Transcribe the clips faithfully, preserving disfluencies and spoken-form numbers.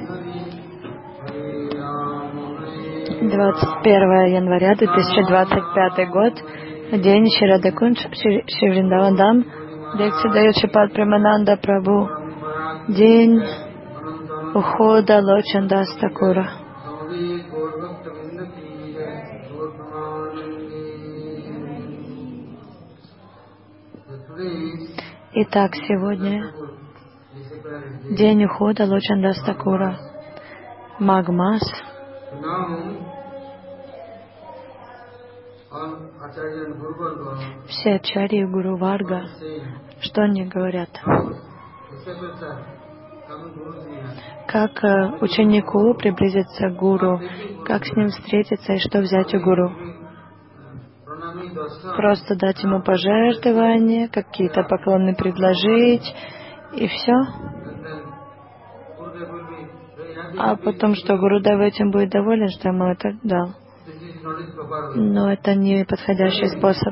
двадцать первое января две тысячи двадцать пятый год, день Шри Радхакундж, Шри Вриндаван, лекция дает Шрипад Премананда Прабху, день ухода Лочандас Такура. Итак, сегодня день ухода Лочандас Такура, Магмас. Все ачарьи Гуру Варга, что они говорят? Как ученику приблизиться к Гуру, как с ним встретиться и что взять у Гуру? Просто дать ему пожертвования, какие-то поклоны предложить, и все. А потом что, Гурудев этим будет доволен, что ему это дал? Но это не подходящий способ.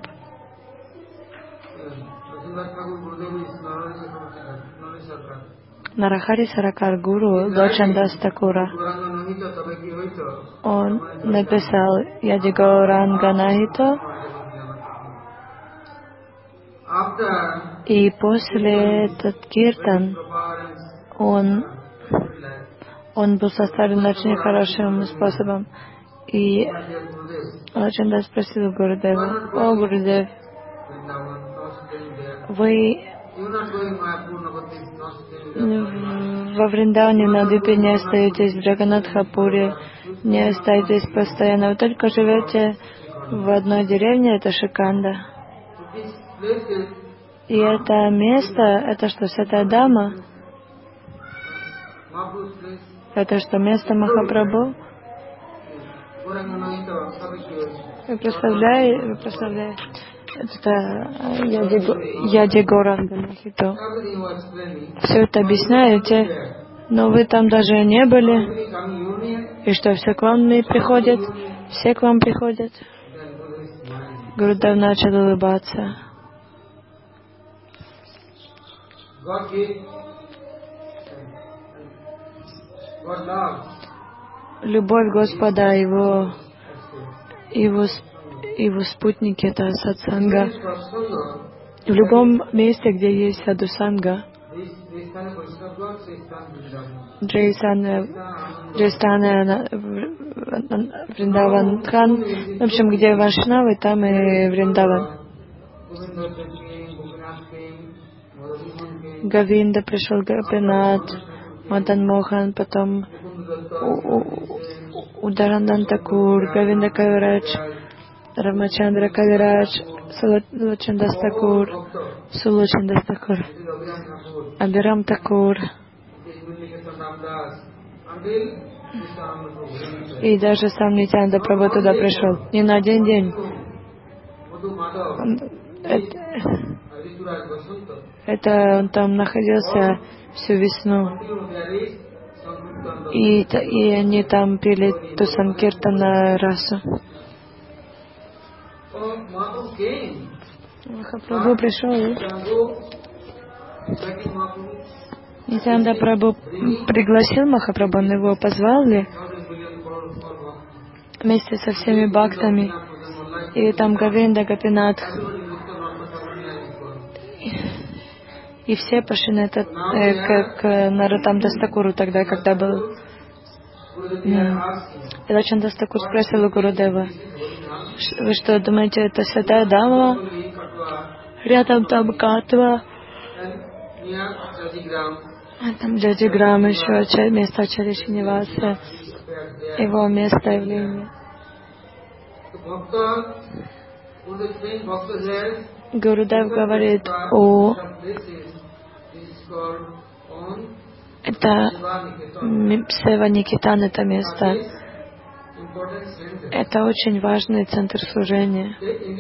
Нарахари Саракар Гуру Лочандас Такура, он написал Яди Гауранга Нахито, и после этот киртан он, он был составлен очень хорошим способом. И Лочандас спросил Гурудева: «О, Гурудев, вы во Вриндаване на Двипе не остаетесь, в Джаганатхапуре не остаетесь постоянно, вы только живете в одной деревне, это Шиканда. И это место, это что, Святая Дама? Это что, место Махапрабху? Вы представляете, вы представляете, это Яди Гауранга Нахито. Все это объясняете, но вы там даже не были. И что, все к вам не приходят? Все к вам приходят? Гурудев начал улыбаться. Любовь Господа, Его, Его, Его спутники — это сатсанга. В любом месте, где есть садхусанга, Джейстана, Вриндаван Хан, в общем, где Вайшнавы, там и Вриндаван. Гавинда пришел, Гопинат, Мадан Мохан, потом Ударандан Такур, Гавинда Кавирадж, Рамачандра Кавирадж, Лочандас Такур, Сулочандас Такур, Абирам Такур. И даже сам Нитянанда Прабху туда пришел. Не на один день. Это, это он там находился всю весну. И, и они там пели ту Санкиртана расу. Махапрабху пришел. Нитянанда Прабху пригласил Махапрабху, он его позвал ли вместе со всеми бхактами. И там Гавинда, Гопинат. И все пошли на этот, э, к, к Нароттам-дас Такуру тогда, когда был. И Лочандас Такур спросил у Гурудева: вы что, думаете, это Святая Дама? Рядом там Катва, а там Джаджиграм, еще место Ачарьи Шриниваса, его место явления. Гурудев говорит: о, это Сева-Никитан, это место. Это очень важный центр служения.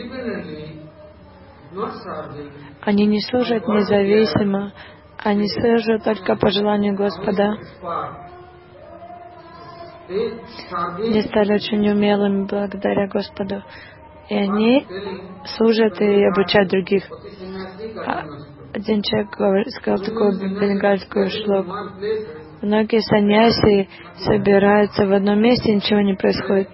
Они не служат независимо, они служат только по желанию Господа. Они стали очень умелыми благодаря Господу. И они служат и обучают других. Один человек сказал такую бенгальскую шлоку. Многие саньяси собираются в одном месте, ничего не происходит.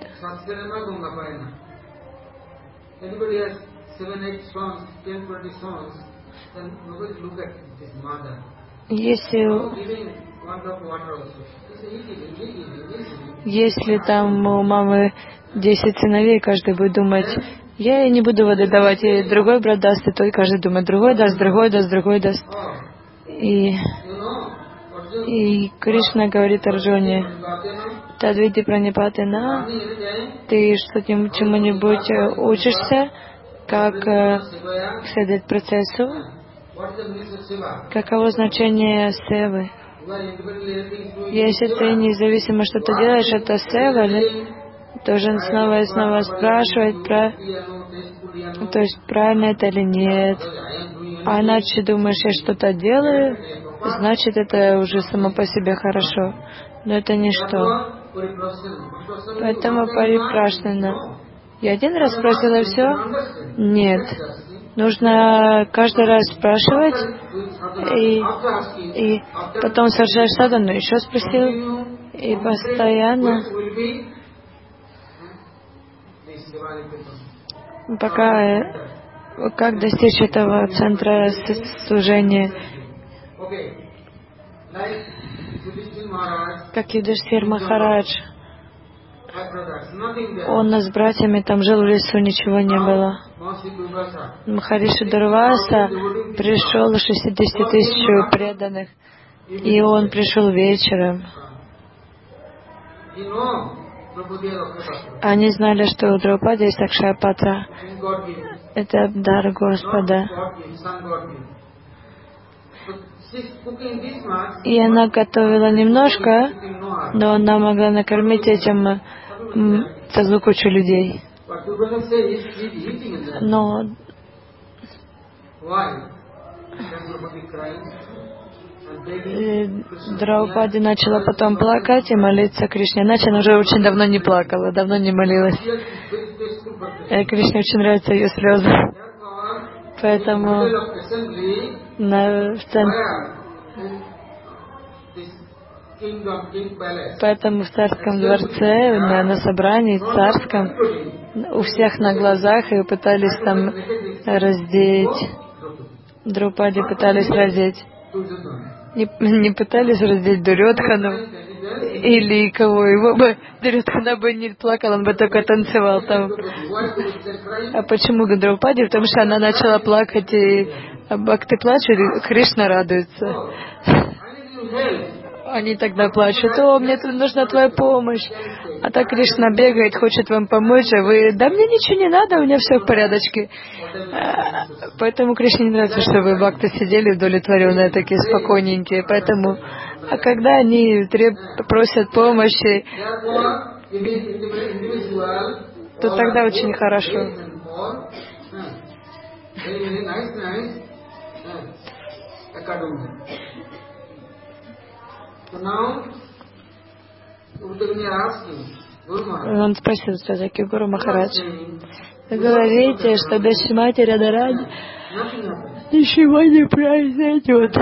Если, если там у мамы десять сыновей, каждый будет думать, я не буду воды давать, и другой брат даст, и то, и каждый думает, другой даст, другой даст, другой даст. И, и Кришна говорит Арджуне, Тадвиди Пранипатина, ты что-нибудь чему-нибудь учишься, как следовать процессу? Каково значение севы? Если ты независимо что-то делаешь, это сева, должен снова и снова спрашивать, про, то есть правильно это или нет. А иначе думаешь, я что-то делаю, значит это уже само по себе хорошо. Но это ничто. Поэтому парипрашнана. Я один раз спросила, и все? Нет. Нужно каждый раз спрашивать, и, и потом совершаешь садану, еще спросил, и постоянно, пока, как достичь этого центра служения. Как Юдхиштхир Махарадж. Он с братьями там жил в лесу, ничего не было. Махариши Дурваса пришел шестьдесят тысяч преданных, и он пришел вечером. Они знали, что у Драупади есть Акшая-патра. Это дар Господа. И она готовила немножко, но она могла накормить этим целую кучу людей. Но Драупади начала потом плакать и молиться Кришне. Иначе она уже очень давно не плакала, давно не молилась. И Кришне очень нравятся ее слезы. Поэтому на, в центре Поэтому в царском дворце, на, на собрании царском, у всех на глазах ее пытались там раздеть. Драупади пытались раздеть. Не, не пытались раздеть Дурьодхану или кого. Его бы Дурьодхана бы не плакал, он бы только танцевал там. А почему Драупади? Потому что она начала плакать, и бхакты плачут, и Кришна радуется. Они тогда плачут: о, мне тут нужна твоя помощь. А так Кришна бегает, хочет вам помочь, а вы: да мне ничего не надо, у меня все в порядочке. Поэтому Кришне не нравится, что вы бхакты сидели удовлетворенные, такие спокойненькие. Поэтому, а когда они треб... просят помощи, то тогда очень хорошо. Он спросил все-таки Гуру Махарадж: вы говорите, что без Шримати Радхарани ничего не произойдет.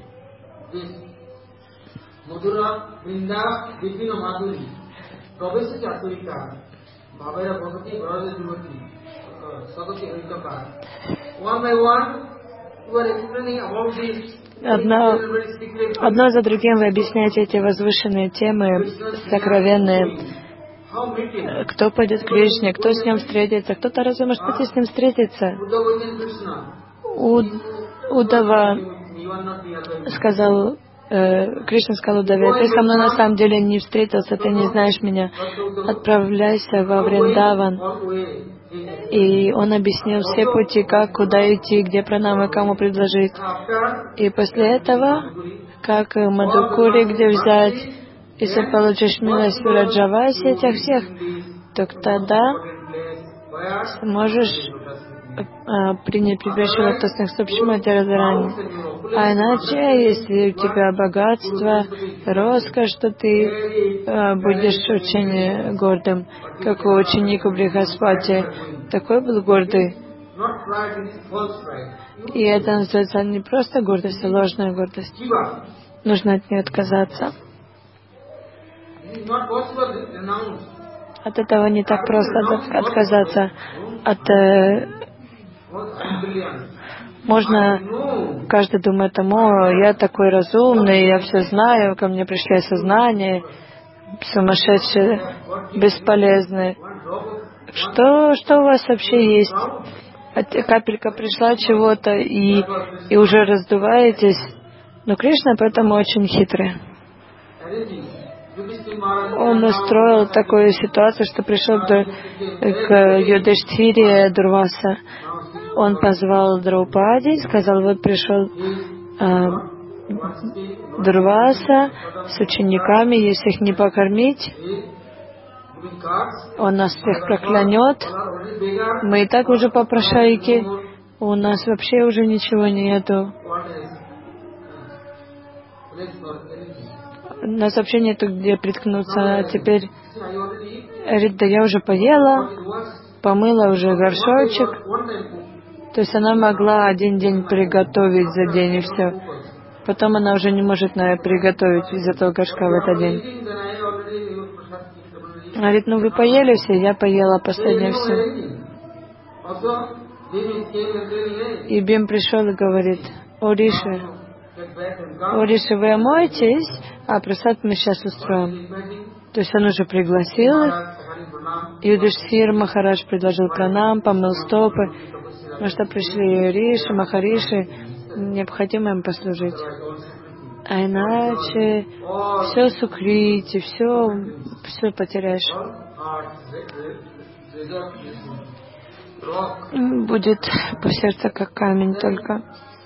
Одно, одно за другим вы объясняете эти возвышенные темы, сокровенные. Кто пойдет к Кришне, кто с ним встретится, кто-то разве может пойти с ним встретиться? У, Удава сказал, э, Кришна сказал Удаве: ты со мной на самом деле не встретился, ты не знаешь меня. Отправляйся во Вриндаван. И он объяснил все пути, как, куда идти, где пранамы, кому предложить. И после этого, как Мадхукури, где взять, если получишь милость в Раджавасе этих всех, то тогда сможешь а, принять прибежище лотосных стоп Шримати Радхарани. А иначе, если у тебя богатство, роскошь, то ты а, будешь очень гордым, как у ученика Брихаспати. Такой был гордый. И это называется не просто гордость, а ложная гордость. Нужно от нее отказаться. От этого не так просто отказаться. От, э, можно, каждый думает, о, я такой разумный, я все знаю, ко мне пришли осознание, сумасшедшие, бесполезные. Что, что у вас вообще есть? Капелька пришла чего-то и, и уже раздуваетесь. Но Кришна поэтому очень хитрый. Он устроил такую ситуацию, что пришел к, к Юдхиштхире Дурваса. Он позвал Драупади, сказал, вот пришел э, Дурваса с учениками, если их не покормить, он нас всех проклянет. Мы и так уже попрошайки, у нас вообще уже ничего нету. У нас вообще нету где приткнуться. А теперь, говорит, да я уже поела, помыла уже горшочек. То есть она могла один день приготовить за день и все. Потом она уже не может, наверное, приготовить из этого горшка в этот день. Говорит, ну вы поели все, я поела последнее все. И Бим пришел и говорит, о Риши, о Риши, вы омоетесь, а прасад мы сейчас устроим. То есть он уже пригласил их. Юдхиштхир Махарадж предложил пранам, помыл стопы, потому что пришли Риши, Махариши, необходимо им послужить. А иначе все сукрити, все, все потеряешь. Будет по сердцу как камень только.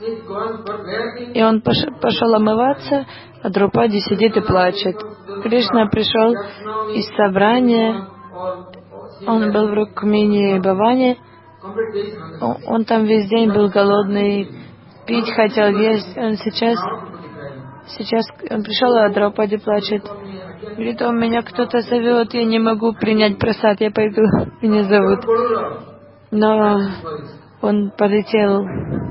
И он пошел омываться, а Драупади сидит и плачет. Кришна пришел из собрания, он был в Рукмини Бхаване, он там весь день был голодный, пить хотел, есть. Он сейчас, сейчас он пришел, а Драупади плачет. Говорит, о, меня кто-то зовет, я не могу принять прасад, я пойду, меня зовут. Но он полетел.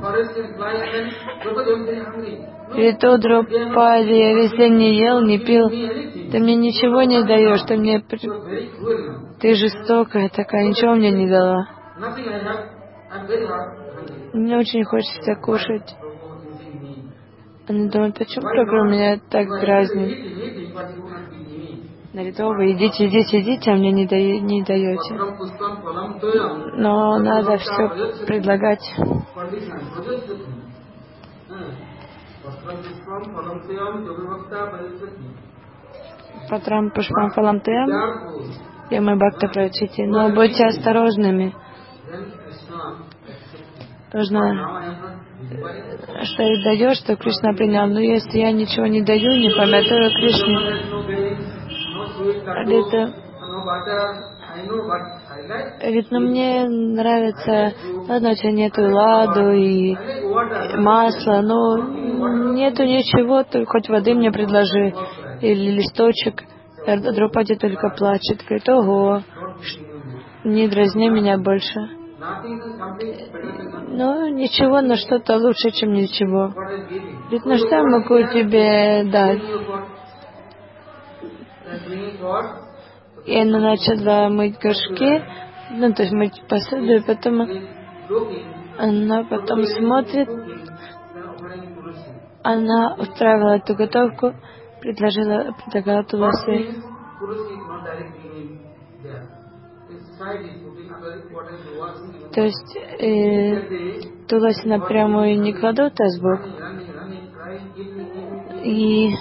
Говорит, о, Драупади, я весь день не ел, не пил, ты мне ничего не даешь, ты мне, ты жестокая такая, ничего мне не дала. Мне очень хочется кушать. Она думает, почему Прабху меня так дразнит? Говорит, о, вы идите, идите, идите, а мне не, дае, не даете. Но надо все предлагать. Патрам пушпам фалам тем, ямы бхакта прачити. Но будьте осторожными. Нужно, что и даешь, что Кришна принял. Но если я ничего не даю, не памятую Кришне, это, ведь ну, мне нравится, ладно, у тебя нету ладу и масла, но нету ничего, хоть воды мне предложи, или листочек. Драупади только плачет, говорит, ого, не дразни меня больше. Ну, ничего, но что-то лучше, чем ничего. Ведь ну что я могу тебе дать? И она начала мыть горшки, ну, то есть мыть посуду, и потом она потом смотрит, она устраивала эту готовку, предложила, предлагала Туласи. То есть э, Туласи напрямую не кладут, а сбоку. И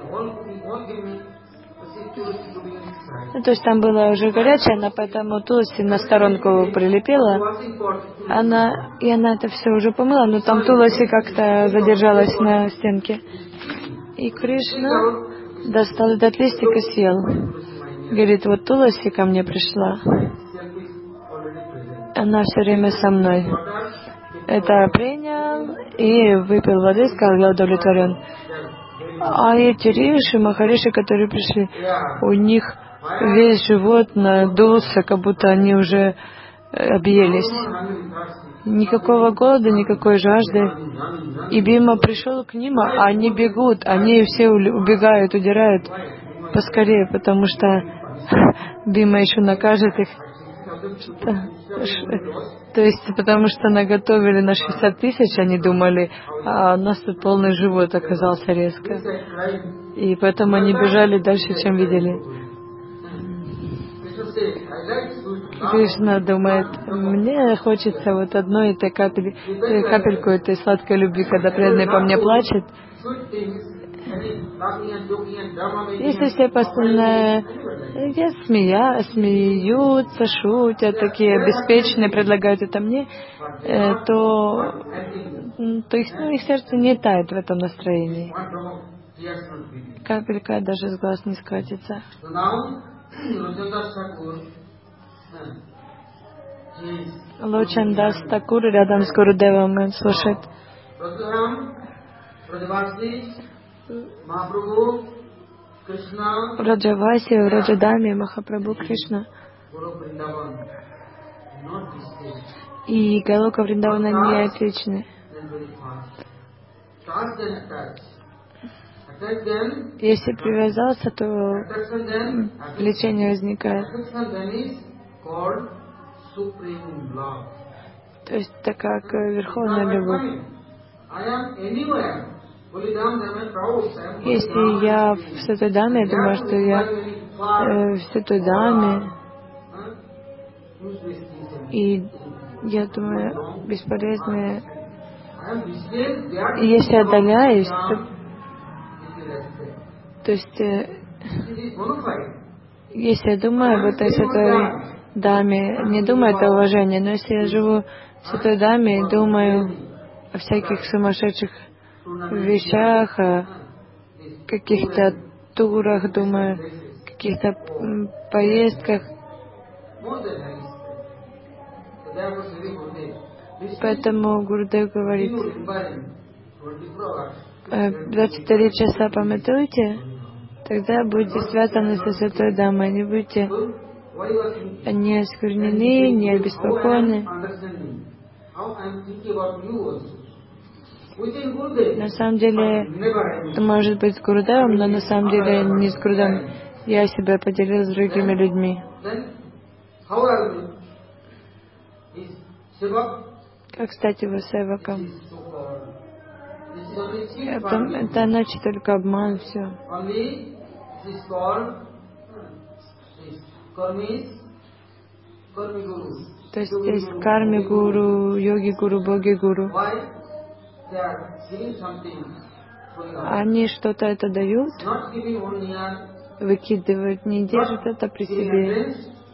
ну, то есть там было уже горячее, она поэтому Туласи на сторонку прилепила. Она, и она это все уже помыла, но там Туласи как-то задержалась на стенке. И Кришна достал этот листик и съел. Говорит, вот Туласи ко мне пришла. Она все время со мной. Это принял и выпил воды, сказал, я удовлетворен. А эти Риши, Махариши, которые пришли, у них весь живот надулся, как будто они уже объелись. Никакого голода, никакой жажды. И Бима пришел к ним, а они бегут, они все убегают, удирают поскорее, потому что Бима еще накажет их. То есть, потому что наготовили на шестьдесят тысяч, они думали, а у нас тут полный живот оказался резко. И поэтому они бежали дальше, чем видели. Кришна думает, мне хочется вот одной этой капель, капельку этой сладкой любви, когда преданный по мне плачет. Если все постоянно смея, смеются, шутят, такие беспечные, предлагают это мне, то, то их, ну, их сердце не тает в этом настроении. Капелька даже с глаз не скатится. Лочан Дас Такур рядом с Гурудевом, он слушает. Раджаваси, Раджадами, Махапрабху Кришна. И Галока Вриндавана не отличны. Если привязался, то влечение возникает. То есть это как верховная любовь. Если я в Святой Даме, я думаю, что я э, в Святой Даме, и я думаю, бесполезно. И если отдаляюсь, то, то есть, э, если я думаю об этой Святой Даме, не думаю это уважение, но если я живу в Святой Даме и думаю о всяких сумасшедших вещах, о каких-то турах, думаю, каких-то поездках. Поэтому Гурудев говорит, двадцать четыре часа пометуйте, тогда будете связаны со Святой Дамой, не будете не осквернены, не обеспокоены. На самом деле, это может быть с Гурудевом, но на самом деле не с Гурудевом. Я себя поделил с другими людьми. Как стать его севаком? Это, это значит только обман, все. То есть есть карми гуру, йоги гуру, боги гуру. Они что-то это дают, выкидывают, не держат это при себе.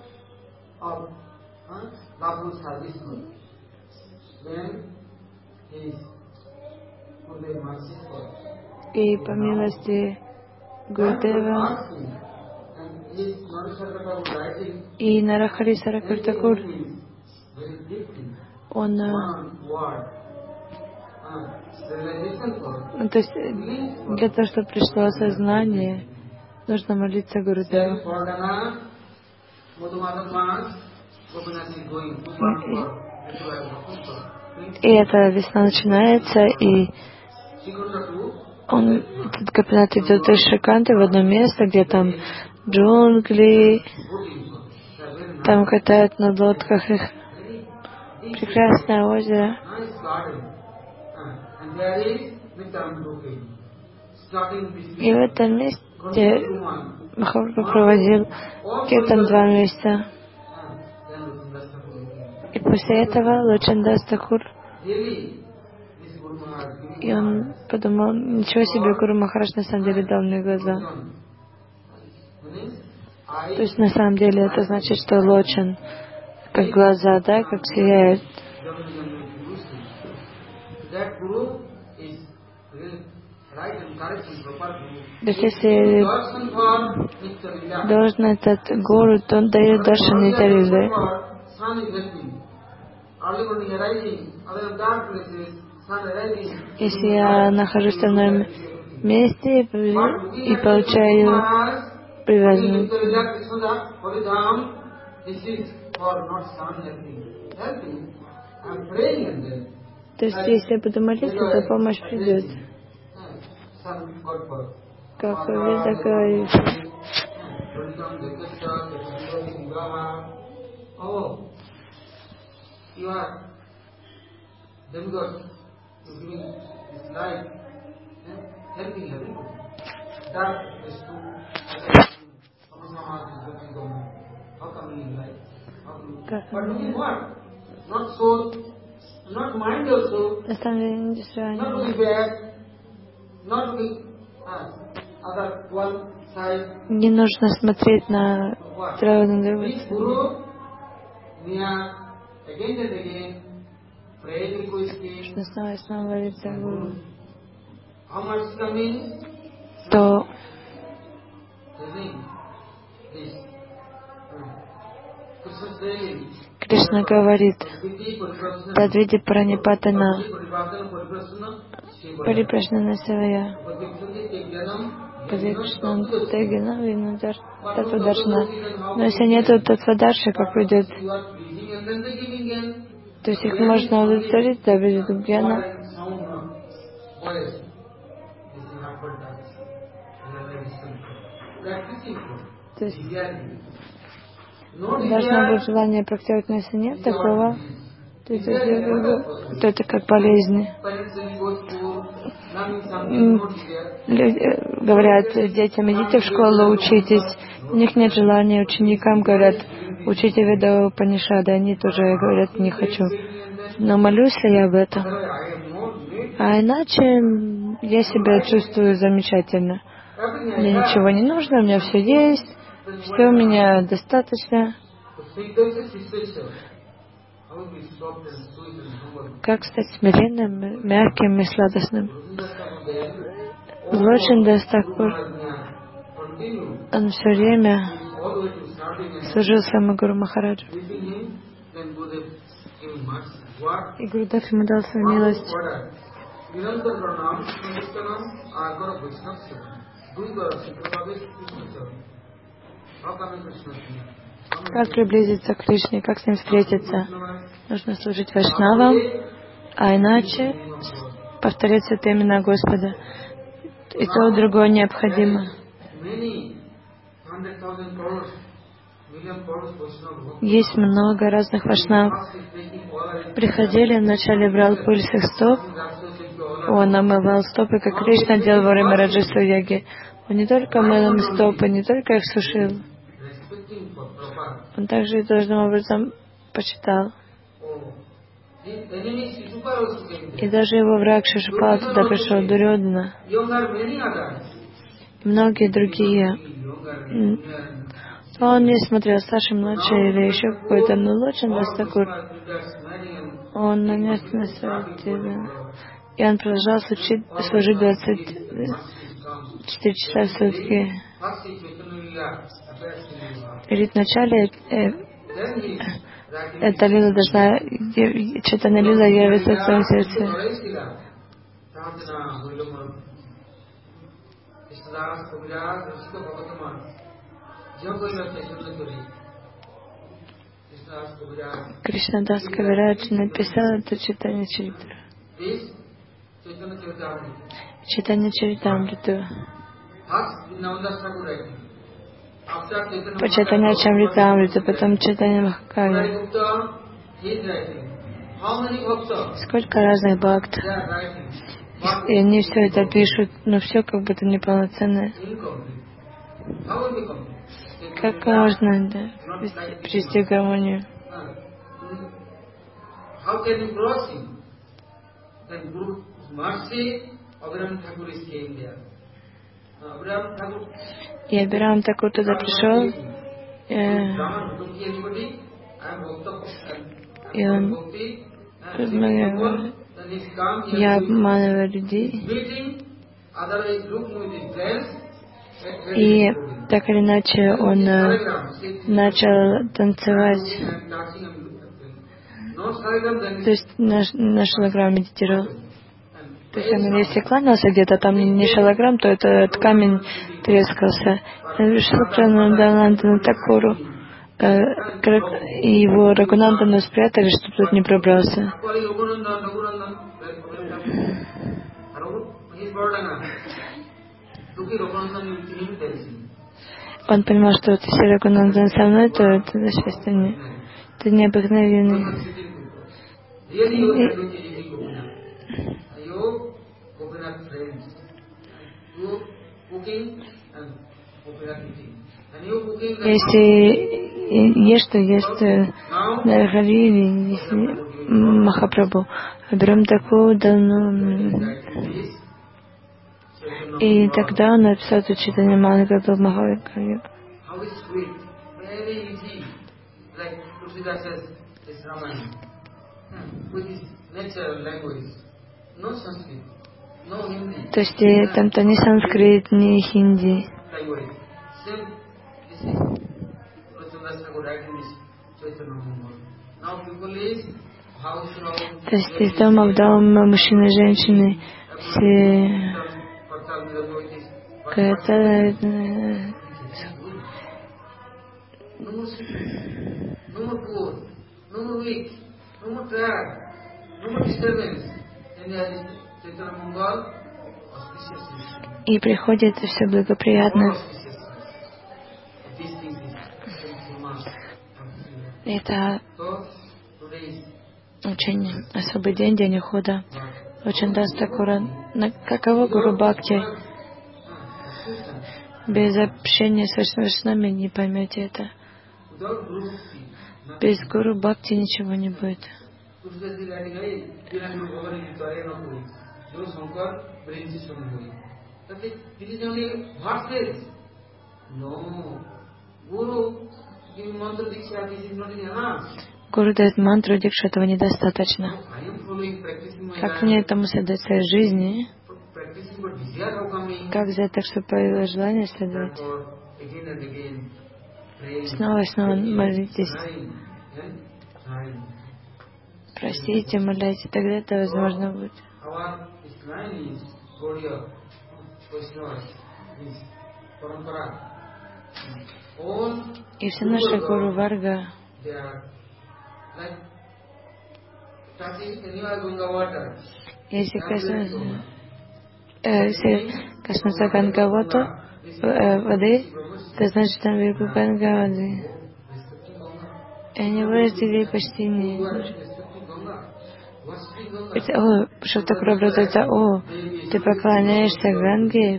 И по милости Гурудева и Нарахари Саракар Такур, он, то есть для того, чтобы пришло осознание, нужно молиться Гурудеву. И эта весна начинается, и он, этот Гопинат идет из Шриканты в одно место, где там джунгли, там катают на лодках их. Прекрасное озеро. И в этом месте Махапрабху проводил киртан два месяца. И после этого Лочан Дас Такур, и он подумал, ничего себе, Гуру Махарадж на самом деле дал мне глаза. То есть на самом деле это значит, что Лочан, как глаза, да, как сияет. То есть если должен этот гуру, то он дает даршан Нитя-лилы. Если я нахожусь в темном месте и получаю привязанность, то есть если я буду молиться, то помощь придет. Как Веда говорит, На самом деле не Не нужно смотреть на сторону другой. Нужно снова и снова молиться Гуру. То Кришна говорит: Тадвиди пранипатана парипрашнана севая Падикришнан тегина винудар татвадаршана. Но если нету татвадарши, как уйдет? То есть их можно удовлетворить, да, будет гьяна. То есть должно быть желание практиковать, но если нет такого, то это, то это как болезнь. Люди говорят детям: идите в школу, учитесь. У них нет желания. Ученикам говорят: учите Веда Упанишады. Они тоже говорят: не хочу. Но молюсь ли я об этом? А иначе я себя чувствую замечательно. Мне ничего не нужно, у меня все есть, все у меня достаточно. Как стать смиренным, мягким и сладостным? Лочин Дас Такур, он все время служил своему Гуру Махараджу. И Гурудев ему дал свою милость. Как приблизиться к Кришне, как с ним встретиться? Нужно служить вайшнавам, а иначе повторять святые имена Господа. И то, и другое необходимо. Есть много разных вайшнавов. Приходили, вначале брал пыль с их стоп, он омывал стопы, как Кришна делал во время Раджаса йоги. Он не только мыл им стопы, не только их сушил, он также и должным образом почитал. И даже его враг Шишупал туда пришел, Дурьодана. И многие другие. Он не смотрел, старший, младший или еще какой-то, но Лочин Дас Такур, он на месте на совете, и он продолжал служить, служить двадцать четыре часа в сутки. И ведь вначале э, эта лила должна, Чайтанья лила явиться в своем сердце. Кришнадас Кавирадж написал это Чайтанья Чаритамриту. Чайтанья Чаритамриту. По Чайтанья Чаритамриту, потом Чайтанья Махакави. Сколько разных бхакт. И они все это пишут, но все как будто неполноценное. Как можно, да, привести в гармонию? И Абирам Такур туда пришел, э, и он размовлял: я обманываю людей. И так или иначе он э, начал танцевать. То есть на, на шалограмм медитировал. То есть он, если кланялся где-то, там не шалограмм, то этот камень трескался. Шалограмм Такуру э, и его Рагунандану спрятали, чтобы тут не пробрался. Он понимал, что если Рагунандан со мной, то это счастье не. Это необыкновенный. Если ешь, то ест Хари или если Махапрабху. Берем такую данную. И тогда он написал эту читание Мангала Махавикарью. То есть там-то ни санскрит, ни хинди. То есть из дома в дом мужчины и женщины все это и приходит все благоприятно. Это очень особый день, день ухода. Очень Дастакура. Каково Гуру Бхакти? Без общения с Вайшнавами не поймете это. Без Гуру Бхакти ничего не будет. Гуру дает мантру, дикшу, этого недостаточно. Как мне этому следовать в своей жизни? Как сделать так, чтобы появилось желание следовать? Снова и снова молитесь. Просите, моляйте, тогда это возможно будет. И все наши Гуру Варга если коснуться, э, если коснуться Гангавата э, воды, то значит там берегу Ганга воды. И они выразили почти не... О, что такое образуется? О, ты поклоняешься Ганге?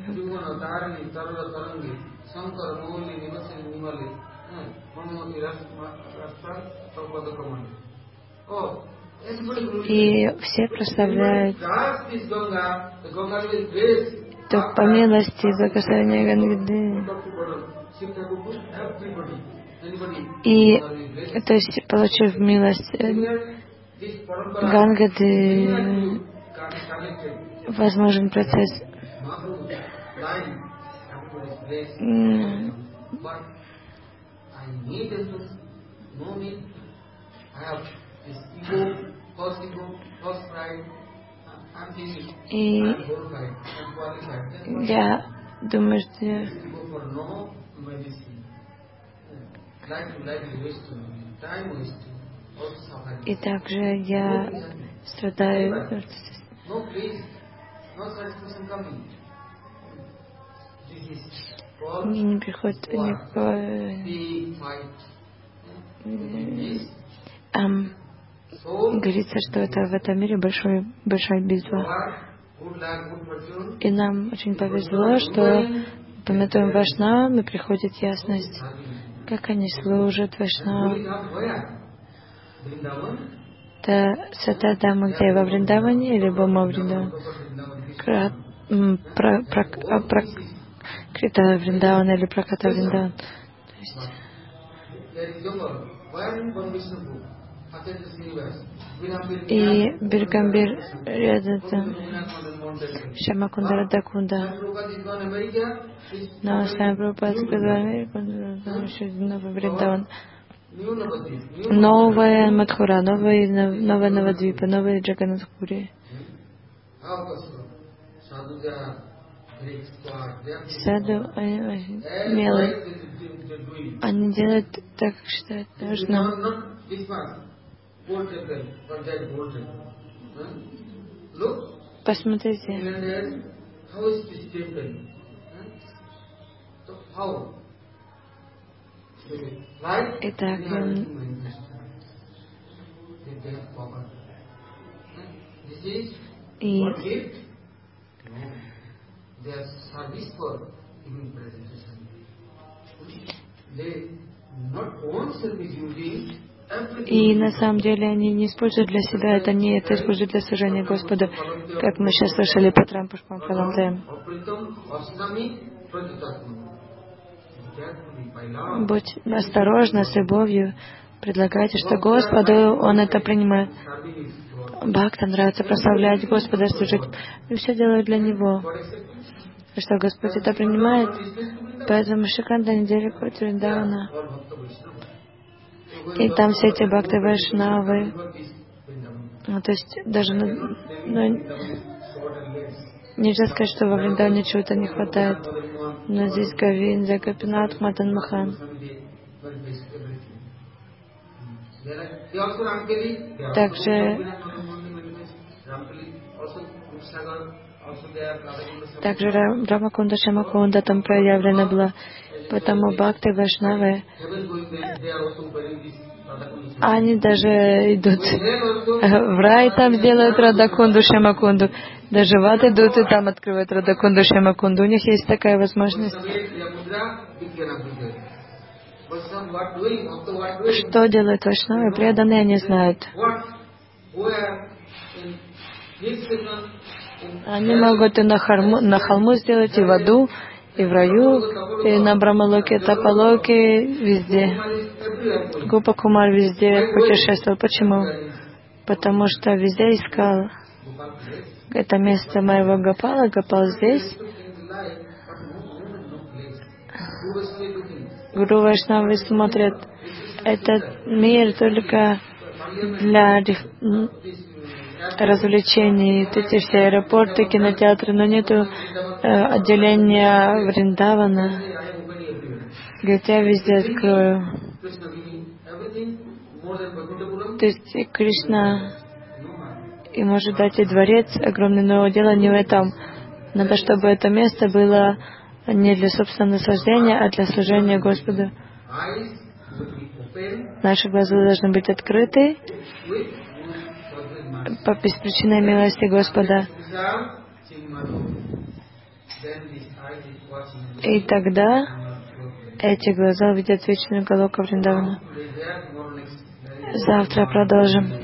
И все прославляют, то по милости и благословения Ганги. И, то есть, получив милость Гангады, возможен процесс и я думаю, что я... И также я страдаю. Мне не приходит никакое... Um, говорится, что это в этом мире большой, большая битва. И нам очень повезло, что помятуем Вайшнавам, и приходит ясность, как они служат Вайшнавам. Это Святая Дама, где во Вриндаване или Бома Вриндаван? Крита Вриндаван или Праката Вриндаван. И Биргамбир рядом там Шамакунда Радакунда. Но сам Прабхупад сказал Америку, еще Новый Вриндаван. Новая Мадхура, новая, новая Навадвипа, новая Джаганатхпури. Саду милые. Они делают так, как считают нужно. Посмотрите. Итак, И И на самом деле они не используют для себя это, не это используют для служения Господу, как мы сейчас слышали по Трампушпам Праландаям. Будь осторожна с любовью, предлагайте, что Господу Он это принимает. Бхактам нравится прославлять Господа, служить, и все делают для Него. И что Господь это принимает, поэтому Шиканда неделю ходит Вриндавана. И там все эти бхакты вайшнавы, ну, то есть даже ну, ну, нельзя сказать, что во Вриндаване чего-то не хватает. Но здесь Говинда, Гопинат, Мадан Махан. Также, также Рамакунда, Шамакунда там проявлена была. Потому бхакты вайшнавы, они даже идут в рай, там делают Радакунду, Шамакунду. Даже в ад идут и там открывают Радакунду, Шамакунду. У них есть такая возможность. Что делают вайшнавы? Преданные, они знают. Они могут и на, харму, на холму сделать, и в аду, и в раю, и на Брамалоке, Тапалоке, везде. Гопа Кумар везде путешествовал. Почему? Потому что везде искал. Это место моего Гопала, Гопал здесь. Гуру Вайшнавы смотрят этот мир только для развлечений, эти все аэропорты, кинотеатры, но нету э, отделения Вриндавана. Говорит, я везде открою. То есть Кришна и может дать и дворец огромный, но дело не в этом. Надо, чтобы это место было не для собственного наслаждения, а для служения Господу. Наши глаза должны быть открыты по беспричинной милости Господа. И тогда эти глаза увидят вечную Галока Вриндавана. Завтра продолжим.